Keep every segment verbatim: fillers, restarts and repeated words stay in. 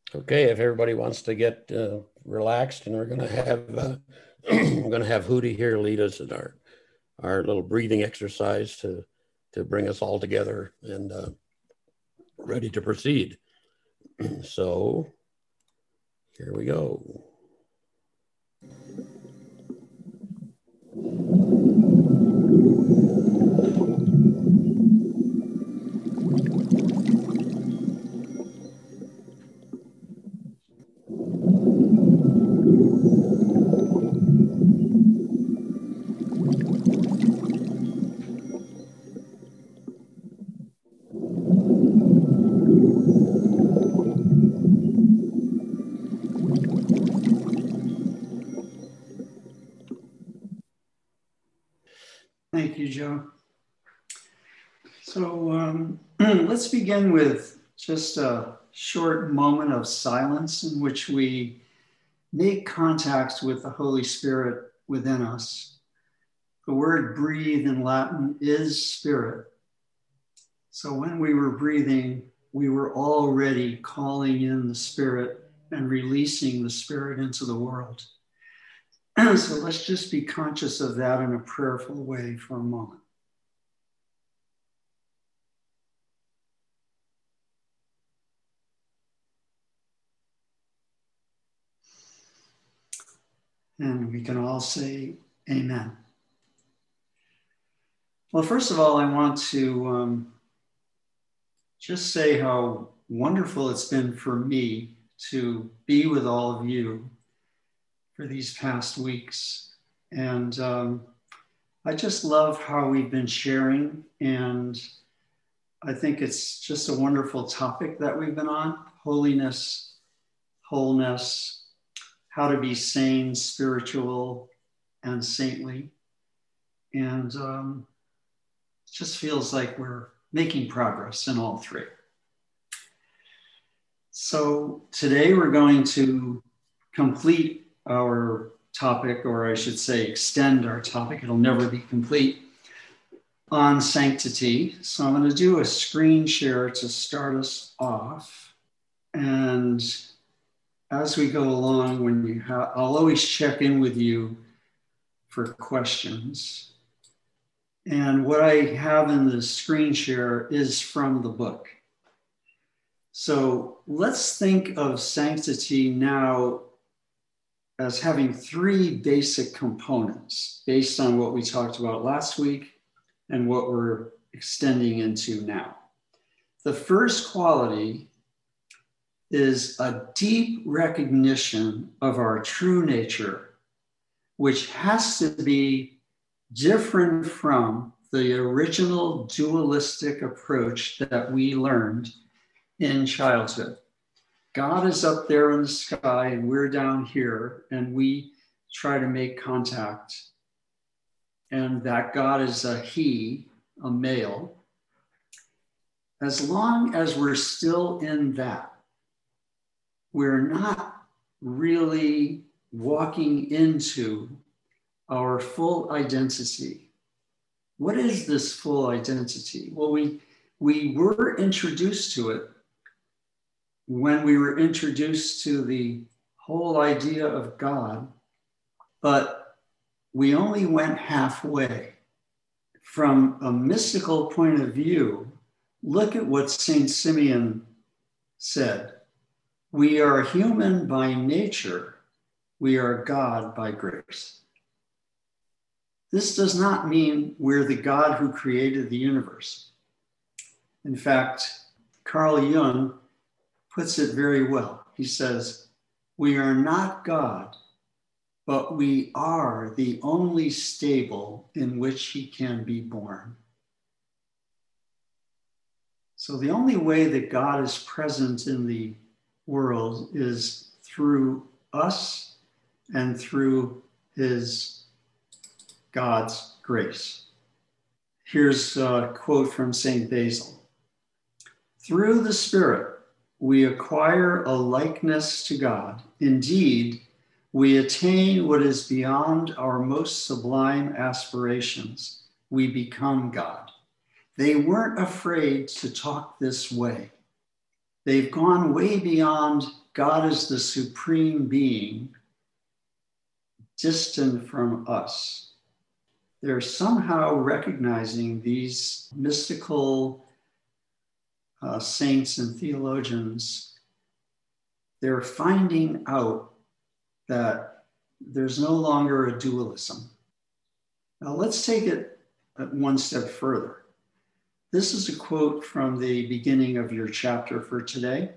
Okay, if everybody wants to get uh, relaxed, and we're going to have uh, we're going to have Hootie here lead us in our our little breathing exercise to to bring us all together and uh, ready to proceed. So here we go. Thank you, Joe. So um, let's begin with just a short moment of silence in which we make contact with the Holy Spirit within us. The word breathe in Latin is spirit. So when we were breathing, we were already calling in the Spirit and releasing the Spirit into the world. So let's just be conscious of that in a prayerful way for a moment. And we can all say amen. Well, first of all, I want to um, just say how wonderful it's been for me to be with all of you for these past weeks. And um, I just love how we've been sharing, and I think it's just a wonderful topic that we've been on: holiness, wholeness, how to be sane, spiritual, and saintly. And um, it just feels like we're making progress in all three. So today we're going to complete our topic, or I should say extend our topic. It'll never be complete, on sanctity. So I'm going to do a screen share to start us off. And as we go along, when you have, I'll always check in with you for questions. And what I have in the screen share is from the book. So let's think of sanctity now as having three basic components based on what we talked about last week and what we're extending into now. The first quality is a deep recognition of our true nature, which has to be different from the original dualistic approach that we learned in childhood. God is up there in the sky and we're down here, and we try to make contact. And that God is a he, a male. As long as we're still in that, we're not really walking into our full identity. What is this full identity? Well, we, we were introduced to it when we were introduced to the whole idea of God, but we only went halfway. From a mystical point of view, look at what Saint Simeon said. We are human by nature. We are God by grace. This does not mean we're the God who created the universe. In fact, Carl Jung puts it very well. He says, we are not God, but we are the only stable in which he can be born. So the only way that God is present in the world is through us and through his God's grace. Here's a quote from Saint Basil. Through the Spirit, we acquire a likeness to God. Indeed, we attain what is beyond our most sublime aspirations. We become God. They weren't afraid to talk this way. They've gone way beyond God as the supreme being, distant from us. They're somehow recognizing these mystical uh, saints and theologians. They're finding out that there's no longer a dualism. Now let's take it one step further. This is a quote from the beginning of your chapter for today.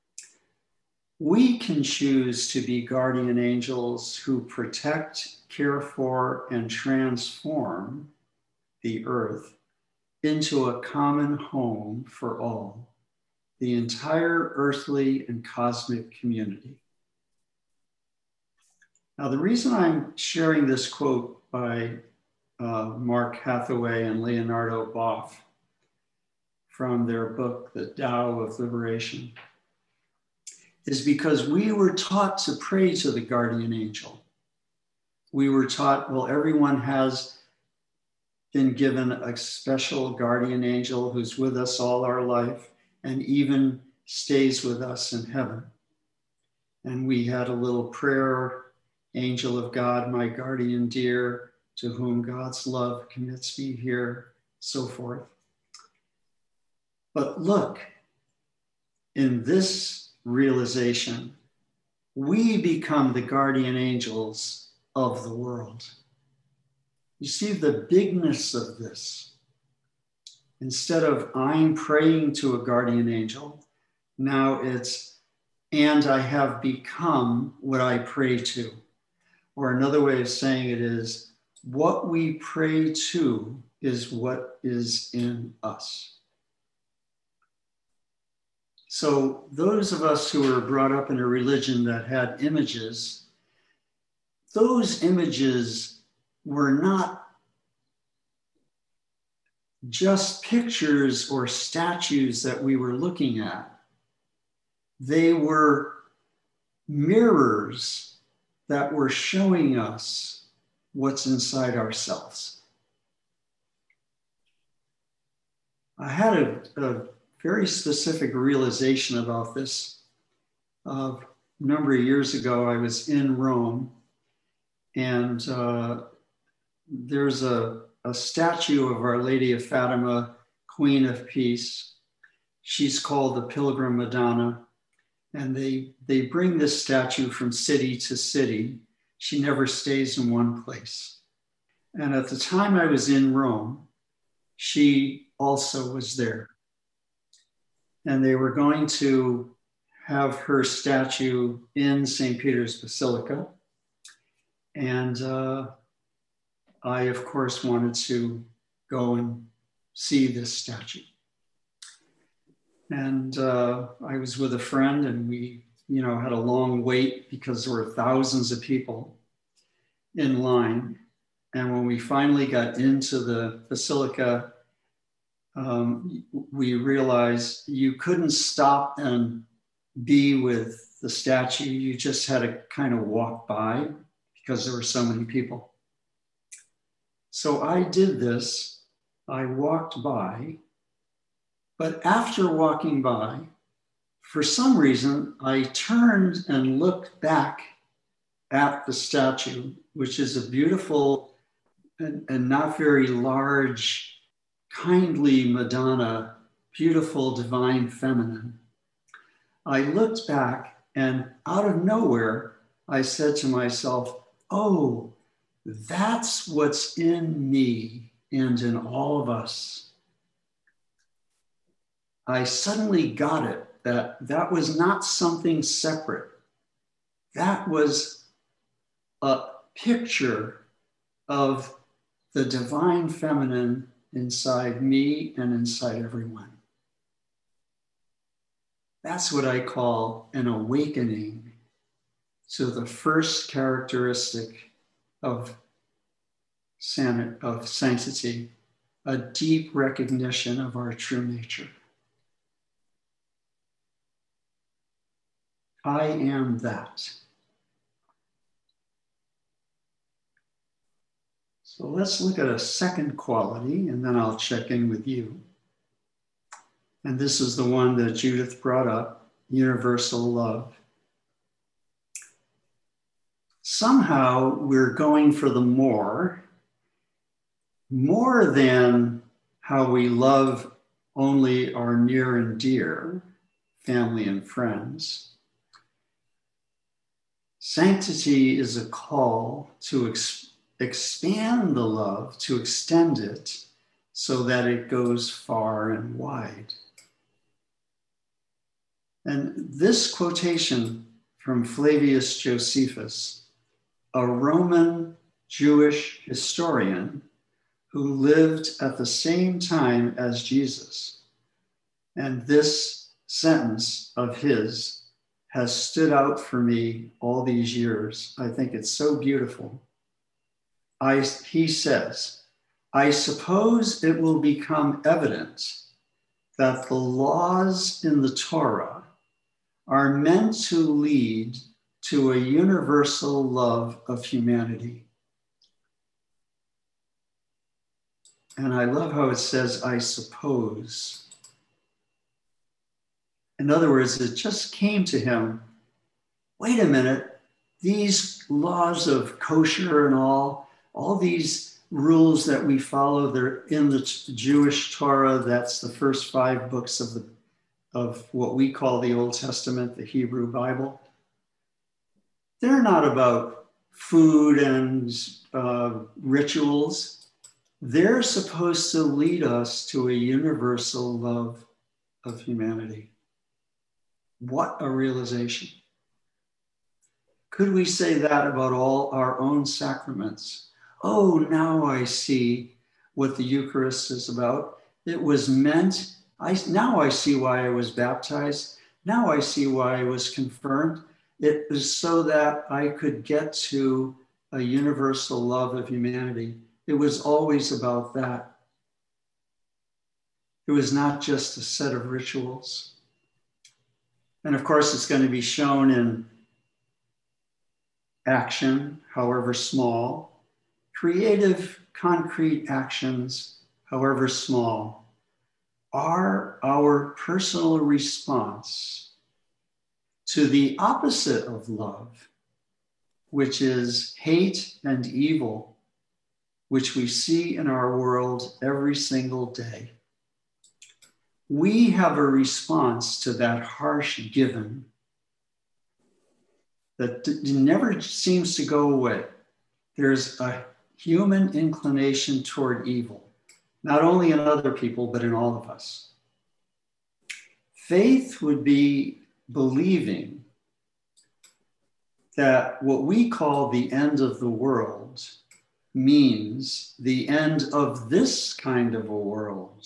We can choose to be guardian angels who protect, care for, and transform the earth into a common home for all, the entire earthly and cosmic community. Now, the reason I'm sharing this quote by uh, Mark Hathaway and Leonardo Boff from their book, The Tao of Liberation, is because we were taught to pray to the guardian angel. We were taught, well, everyone has been given a special guardian angel who's with us all our life and even stays with us in heaven. And we had a little prayer, angel of God, my guardian dear, to whom God's love commits me here, so forth. But look, in this realization, we become the guardian angels of the world. You see the bigness of this. Instead of I'm praying to a guardian angel, now it's, and I have become what I pray to. Or another way of saying it is, what we pray to is what is in us. So those of us who were brought up in a religion that had images, those images were not just pictures or statues that we were looking at. They were mirrors that were showing us what's inside ourselves. I had a, a very specific realization about this. Uh, a number of years ago, I was in Rome, and uh, there's a, a statue of Our Lady of Fatima, Queen of Peace. She's called the Pilgrim Madonna, and they, they bring this statue from city to city. She never stays in one place. And at the time I was in Rome, she also was there. And they were going to have her statue in Saint Peter's Basilica. And uh, I, of course, wanted to go and see this statue. And uh, I was with a friend, and we, you know, had a long wait because there were thousands of people in line. And when we finally got into the Basilica, um, we realized you couldn't stop and be with the statue. You just had to kind of walk by because there were so many people. So I did this. I walked by. But after walking by, for some reason, I turned and looked back at the statue, which is a beautiful and, and not very large, kindly Madonna, beautiful divine feminine. I looked back, and out of nowhere, I said to myself, oh, that's what's in me and in all of us. I suddenly got it, that that was not something separate. That was a picture of the divine feminine inside me and inside everyone. That's what I call an awakening to the first characteristic of, san- of sanctity, a deep recognition of our true nature. I am that. So let's look at a second quality, and then I'll check in with you. And this is the one that Judith brought up, universal love. Somehow we're going for the more, more than how we love only our near and dear, family and friends. Sanctity is a call to ex- expand the love, to extend it so that it goes far and wide. And this quotation from Flavius Josephus, a Roman Jewish historian who lived at the same time as Jesus. And this sentence of his has stood out for me all these years. I think it's so beautiful. I, he says, I suppose it will become evident that the laws in the Torah are meant to lead to a universal love of humanity. And I love how it says, I suppose. In other words, it just came to him, wait a minute, these laws of kosher and all, all these rules that we follow, they're in the Jewish Torah, that's the first five books of the of what we call the Old Testament, the Hebrew Bible. They're not about food and uh, rituals. They're supposed to lead us to a universal love of humanity. What a realization. Could we say that about all our own sacraments? Oh, now I see what the Eucharist is about. It was meant I, now I see why I was baptized. Now I see why I was confirmed. It was so that I could get to a universal love of humanity. It was always about that. It was not just a set of rituals. And of course, it's going to be shown in action, however small, creative, concrete actions, however small, are our personal response to the opposite of love, which is hate and evil, which we see in our world every single day. We have a response to that harsh given that never seems to go away. There's a human inclination toward evil, not only in other people, but in all of us. Faith would be believing that what we call the end of the world means the end of this kind of a world.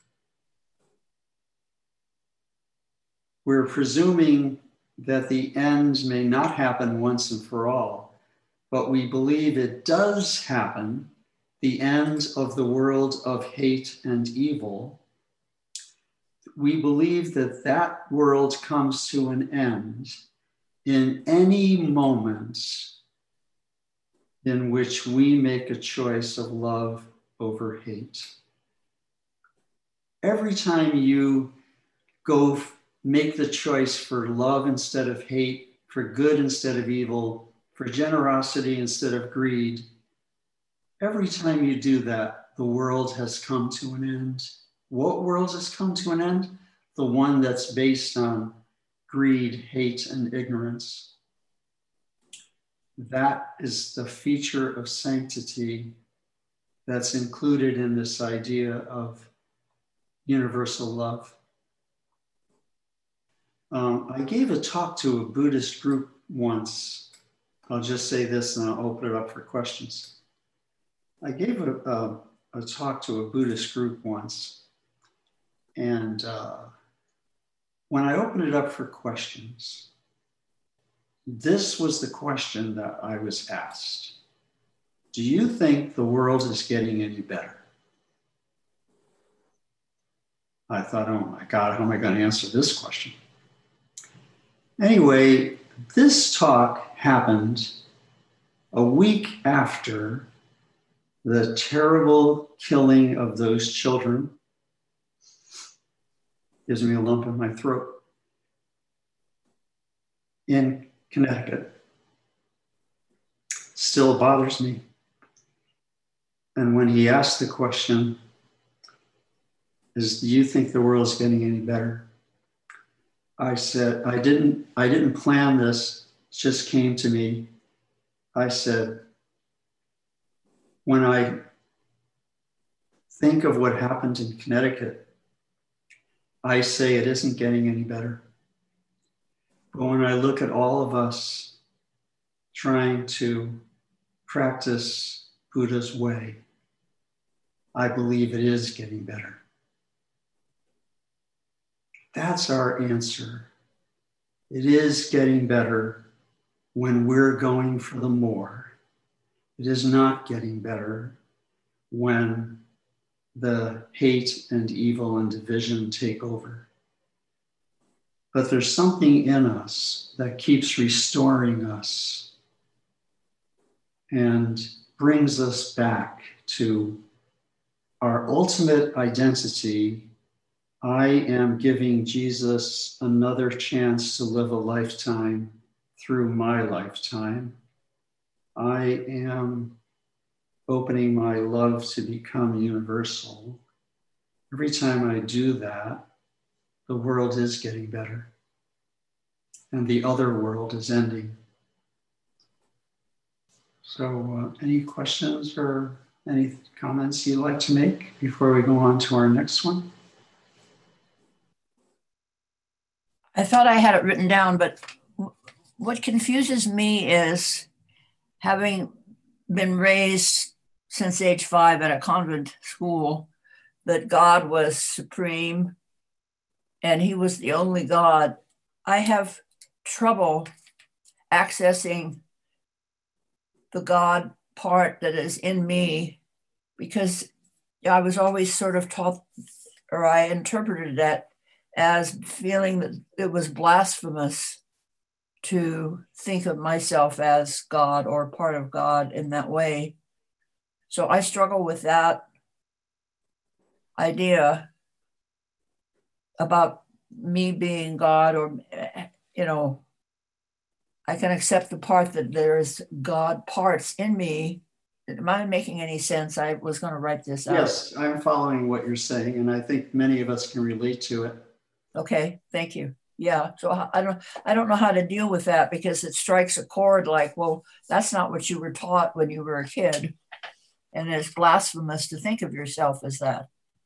We're presuming that the end may not happen once and for all, but we believe it does happen, the end of the world of hate and evil. We believe that that world comes to an end in any moment in which we make a choice of love over hate. Every time you go make the choice for love instead of hate, for good instead of evil, for generosity instead of greed, every time you do that, the world has come to an end. What world has come to an end? The one that's based on greed, hate, and ignorance. That is the feature of sanctity that's included in this idea of universal love. Um, I gave a talk to a Buddhist group once. I'll just say this and I'll open it up for questions. I gave a, a, a talk to a Buddhist group once. And uh, when I opened it up for questions, this was the question that I was asked. Do you think the world is getting any better? I thought, oh my God, how am I going to answer this question? Anyway, this talk happened a week after the terrible killing of those children gives me a lump in my throat. In Connecticut. Still bothers me. And when he asked the question, is, do you think the world's getting any better? I said, I didn't, I didn't plan this, it just came to me. I said, when I think of what happened in Connecticut, I say it isn't getting any better. But when I look at all of us trying to practice Buddha's way, I believe it is getting better. That's our answer. It is getting better when we're going for the more. It is not getting better when the hate and evil and division take over. But there's something in us that keeps restoring us and brings us back to our ultimate identity. I am giving Jesus another chance to live a lifetime through my lifetime. I am opening my love to become universal. Every time I do that, the world is getting better and the other world is ending. So uh, any questions or any comments you'd like to make before we go on to our next one? I thought I had it written down, but what confuses me is, having been raised since age five at a convent school, that God was supreme and he was the only God. I have trouble accessing the God part that is in me, because I was always sort of taught, or I interpreted that as feeling that it was blasphemous to think of myself as God or part of God in that way. So I struggle with that idea about me being God, or, you know, I can accept the part that there's God parts in me. Am I making any sense? I was going to write this out. Yes, I'm following what you're saying, and I think many of us can relate to it. Okay, thank you. Yeah, so I don't, I don't know how to deal with that, because it strikes a chord like, well, that's not what you were taught when you were a kid, and it's blasphemous to think of yourself as that.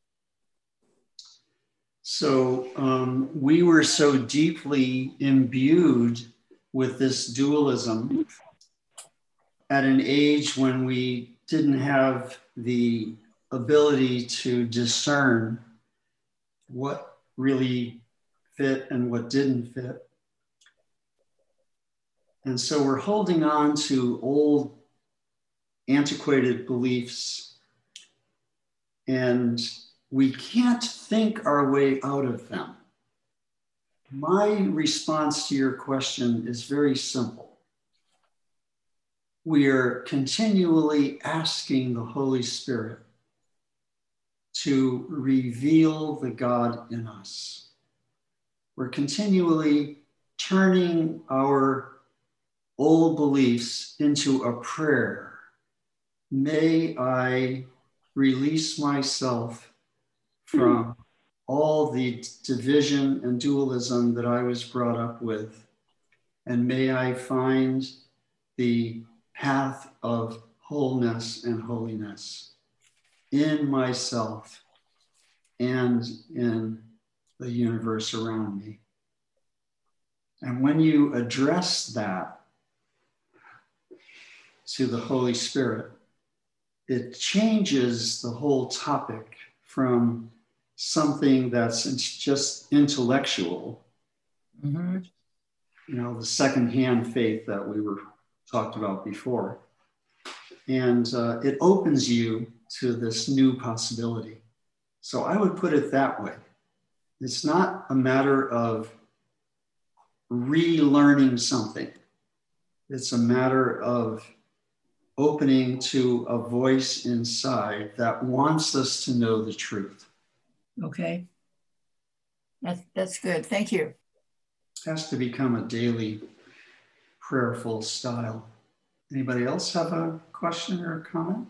So um, we were so deeply imbued with this dualism at an age when we didn't have the ability to discern what really fit and what didn't fit. And so we're holding on to old, antiquated beliefs, and we can't think our way out of them. My response to your question is very simple. We are continually asking the Holy Spirit to reveal the God in us. We're continually turning our old beliefs into a prayer. May I release myself from all the division and dualism that I was brought up with, and may I find the path of wholeness and holiness in myself and in the universe around me. And when you address that to the Holy Spirit, it changes the whole topic from something that's just intellectual, Mm-hmm. you know, the secondhand faith that we were talked about before. And uh, it opens you to this new possibility. So I would put it that way. It's not a matter of relearning something. It's a matter of opening to a voice inside that wants us to know the truth. Okay. That's, that's good. Thank you. Has to become a daily prayerful style. Anybody else have a question or a comment?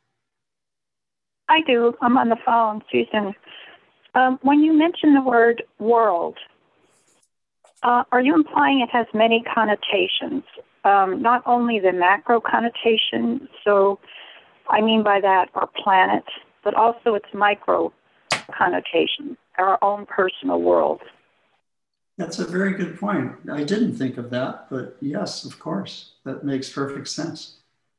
I do. I'm on the phone, Susan. Um, when you mention the word world, uh, are you implying it has many connotations? Um, not only the macro connotation, so I mean by that our planet, but also its micro connotation, our own personal world. That's a very good point. I didn't think of that, but yes, of course, that makes perfect sense.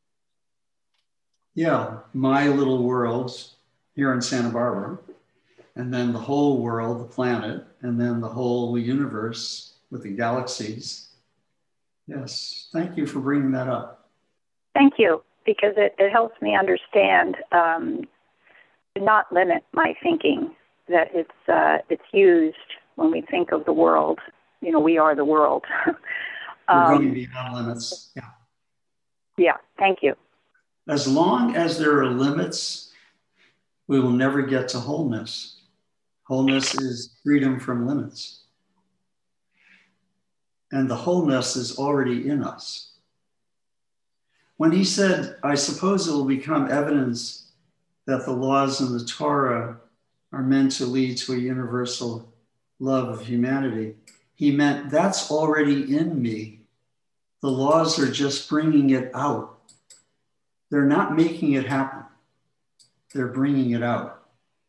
Yeah, my little world here in Santa Barbara, and then the whole world, the planet, and then the whole universe with the galaxies. Yes, thank you for bringing that up. Thank you, because it, it helps me understand, um, not limit my thinking, that it's uh, it's used when we think of the world. You know, we are the world. We're um, going beyond limits. Yeah. Yeah, thank you. As long as there are limits, we will never get to wholeness. Wholeness is freedom from limits. And the wholeness is already in us. When he said, I suppose it will become evidence that the laws in the Torah are meant to lead to a universal love of humanity, he meant that's already in me. The laws are just bringing it out. They're not making it happen. They're bringing it out.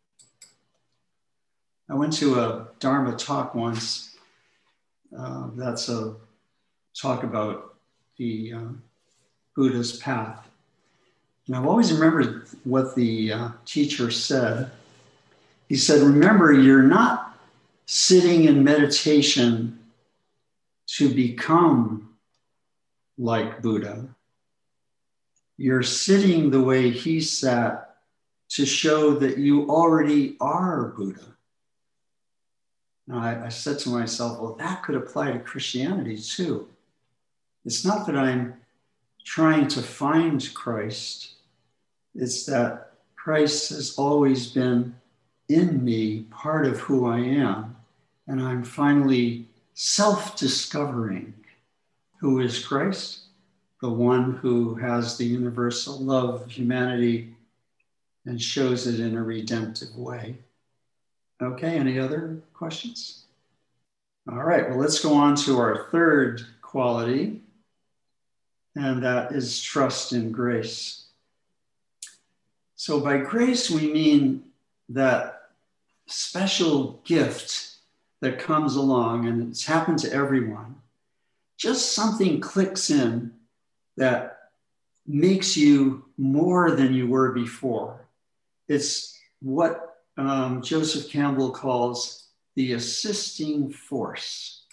I went to a Dharma talk once. Uh, that's a talk about the uh, Buddha's path. And I've always remembered what the uh, teacher said. He said, remember, you're not sitting in meditation to become like Buddha. You're sitting the way he sat to show that you already are Buddha. Now, I, I said to myself, well, that could apply to Christianity too. It's not that I'm trying to find Christ. It's that Christ has always been in me, part of who I am. And I'm finally self-discovering who is Christ, the one who has the universal love of humanity and shows it in a redemptive way. Okay, any other questions? All right, well, let's go on to our third quality, and that is trust in grace. So by grace, we mean that special gift that comes along, and it's happened to everyone. Just something clicks in that makes you more than you were before. It's what um, Joseph Campbell calls the assisting force.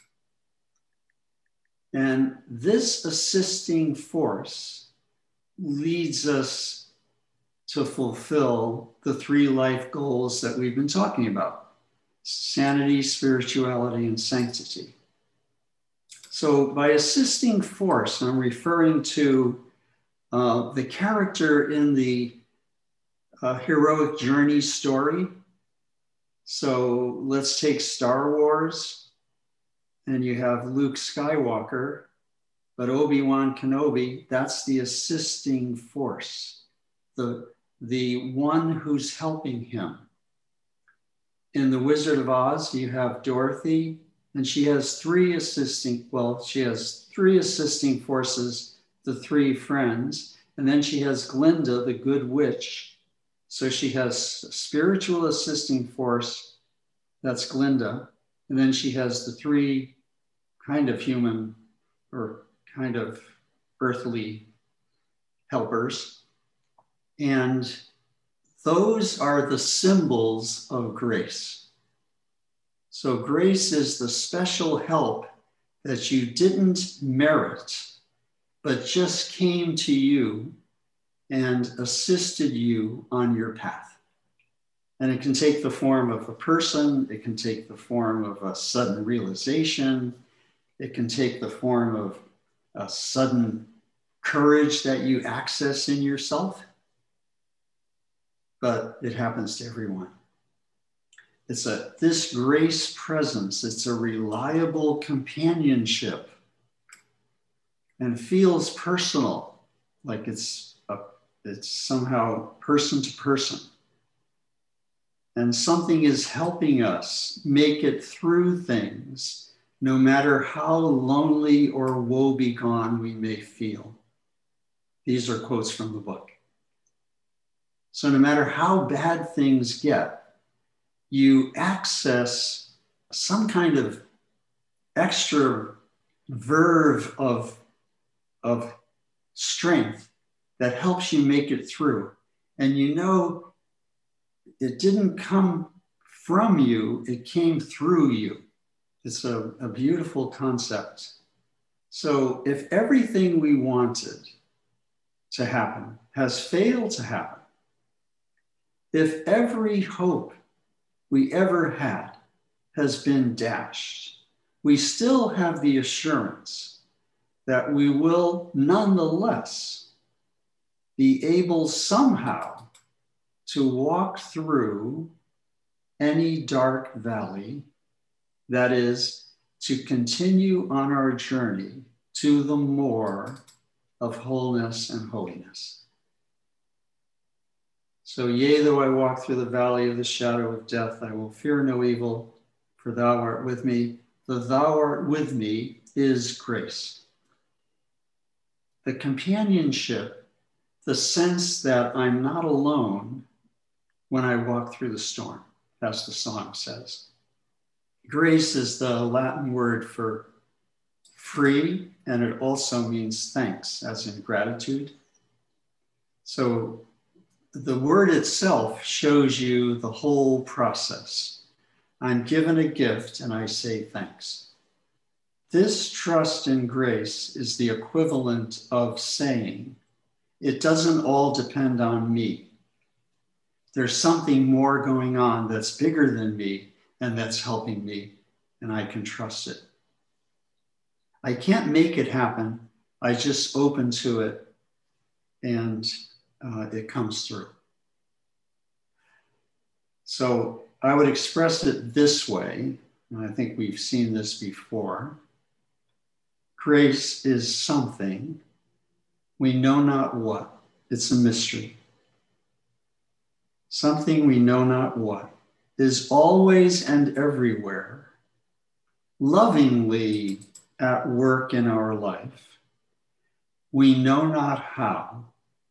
And this assisting force leads us to fulfill the three life goals that we've been talking about: sanity, spirituality, and sanctity. So by assisting force, I'm referring to uh, the character in the uh, heroic journey story. So let's take Star Wars, and you have Luke Skywalker, but Obi-Wan Kenobi, that's the assisting force, the, the one who's helping him. In The Wizard of Oz, you have Dorothy, and she has three assisting, well, she has three assisting forces, the three friends, and then she has Glinda, the good witch. So she has spiritual assisting force, that's Glinda, and then she has the three kind of human or kind of earthly helpers. And those are the symbols of grace. So grace is the special help that you didn't merit, but just came to you and assisted you on your path. And it can take the form of a person, it can take the form of a sudden realization, it can take the form of a sudden courage that you access in yourself, but it happens to everyone. It's a, this grace presence, it's a reliable companionship and feels personal, like it's, a, it's somehow person to person. And something is helping us make it through things, no matter how lonely or woebegone we may feel. These are quotes from the book. So no matter how bad things get, you access some kind of extra verve of, of strength that helps you make it through. And you know, it didn't come from you, it came through you. It's a, a beautiful concept. So if everything we wanted to happen has failed to happen, if every hope we ever had has been dashed, we still have the assurance that we will nonetheless be able somehow to walk through any dark valley, that is, to continue on our journey to the more of wholeness and holiness. So, yea, though I walk through the valley of the shadow of death, I will fear no evil, for thou art with me. The thou art with me is grace. The companionship, the sense that I'm not alone when I walk through the storm, as the song says. Grace is the Latin word for free, and it also means thanks, as in gratitude. So the word itself shows you the whole process. I'm given a gift and I say thanks. This trust in grace is the equivalent of saying, it doesn't all depend on me. There's something more going on that's bigger than me and that's helping me, and I can trust it. I can't make it happen. I just open to it and uh, it comes through. So I would express it this way, and I think we've seen this before. Grace is something, we know not what. It's a mystery. Something we know not what is always and everywhere, lovingly at work in our life. We know not how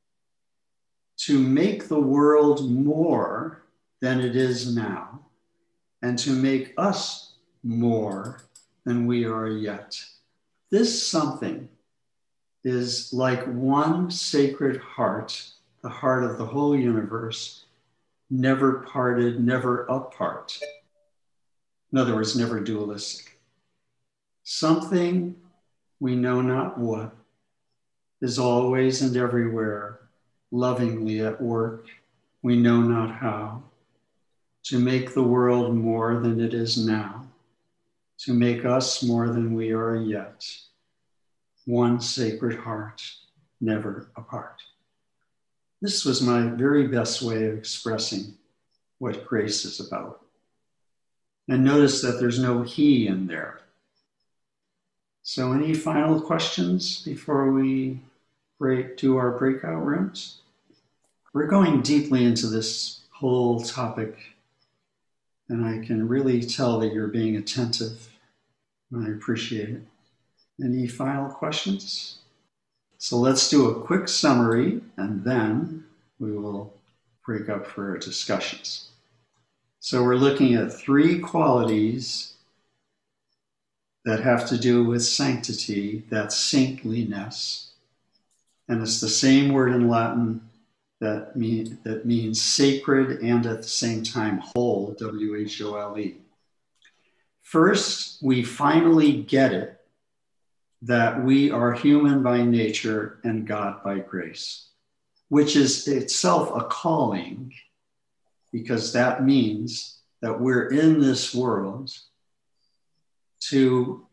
to make the world more than it is now, and to make us more than we are yet. This something is like one sacred heart, the heart of the whole universe, never parted, never apart. In other words, never dualistic. Something we know not what is always and everywhere, lovingly at work, we know not how, to make the world more than it is now, to make us more than we are yet. One sacred heart, never apart. This was my very best way of expressing what grace is about. And notice that there's no he in there. So any final questions before we break, do our breakout rooms? We're going deeply into this whole topic, and I can really tell that you're being attentive, and I appreciate it. Any final questions? So let's do a quick summary, and then we will break up for our discussions. So we're looking at three qualities that have to do with sanctity, that's saintliness. And it's the same word in Latin that, mean, that means sacred and at the same time whole, W H O L E. First, we finally get it that we are human by nature and God by grace, which is itself a calling, because that means that we're in this world to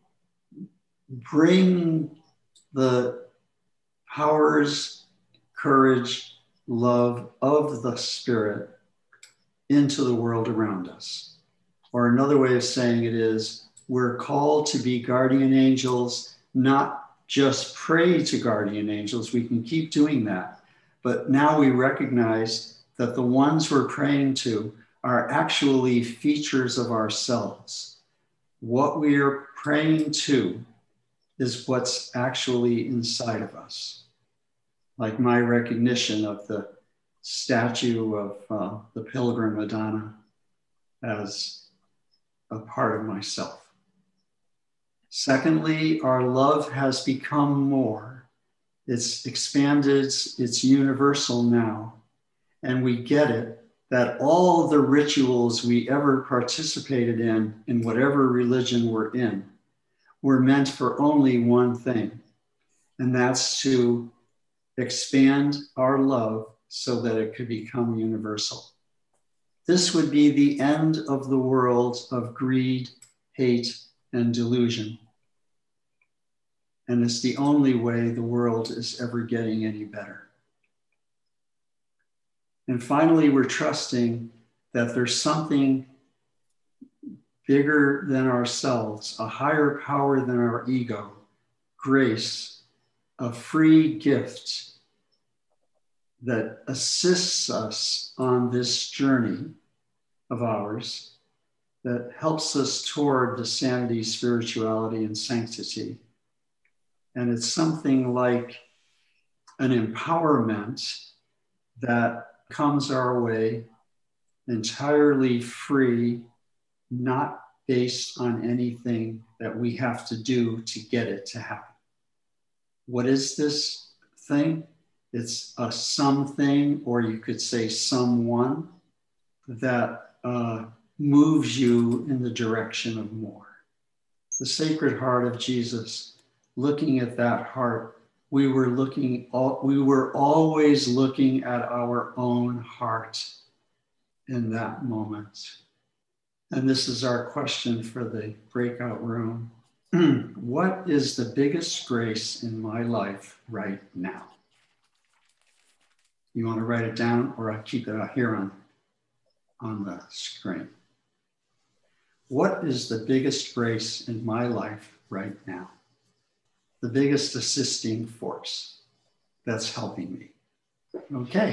bring the powers, courage, love of the Spirit into the world around us. Or another way of saying it is, we're called to be guardian angels, not just pray to guardian angels. We can keep doing that. But now we recognize that the ones we're praying to are actually features of ourselves. What we are praying to is what's actually inside of us. Like my recognition of the statue of uh, the Pilgrim Madonna as a part of myself. Secondly, our love has become more. It's expanded, it's universal now. And we get it that all the rituals we ever participated in, in whatever religion we're in, were meant for only one thing, and that's to expand our love so that it could become universal. This would be the end of the world of greed, hate, and delusion. And it's the only way the world is ever getting any better. And finally, we're trusting that there's something bigger than ourselves, a higher power than our ego, grace, a free gift that assists us on this journey of ours, that helps us toward the sanity, spirituality, and sanctity. And it's something like an empowerment that comes our way entirely free, not based on anything that we have to do to get it to happen. What is this thing? It's a something, or you could say someone, that uh, moves you in the direction of more. The Sacred Heart of Jesus, looking at that heart, we were looking, we were always looking at our own heart in that moment. And this is our question for the breakout room. What is the biggest grace in my life right now? You want to write it down, or I keep it out here on, on the screen. What is the biggest grace in my life right now? The biggest assisting force that's helping me. Okay.